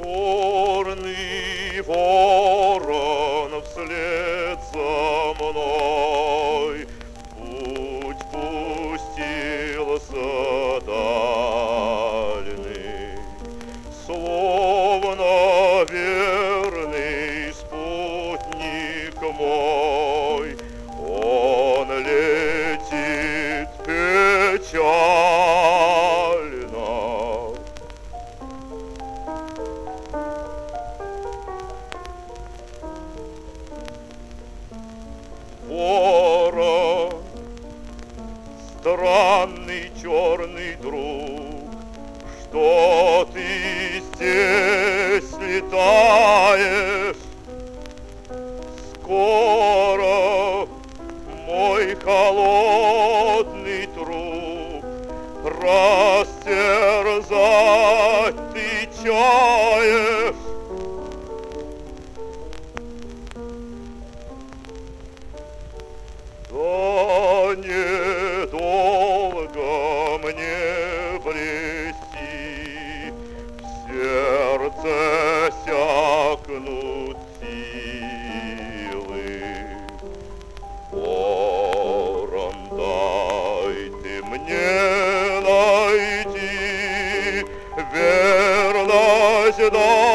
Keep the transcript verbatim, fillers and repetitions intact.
Черный ворон вслед за мной путь пустился дальний, словно верный спутник мой, он летит печально. Ворон, странный черный друг, что ты здесь летаешь? Скоро мой холодный труп растерзать ты чаешь? Да недолго мне брести, в сердце сякнут силы. Ворон, дай ты мне найти верность, дай